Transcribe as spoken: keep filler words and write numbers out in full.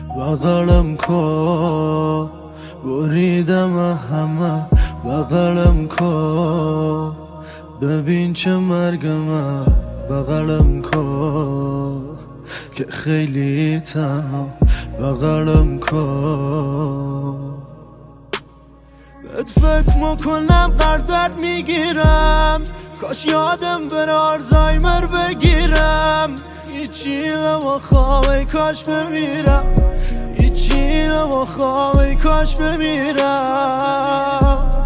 بغلم کن، بریدم همه بغلم کن، ببین چه مرگمه بغلم کن، که خیلی تنها بغلم کن. بهت فکر میکنم قردرد میگیرم، کاش یادم بره آلزایمر بگیرم. هیچی نمیخوام کاش بمیرم، هیچی نمیخوام کاش بمیرم.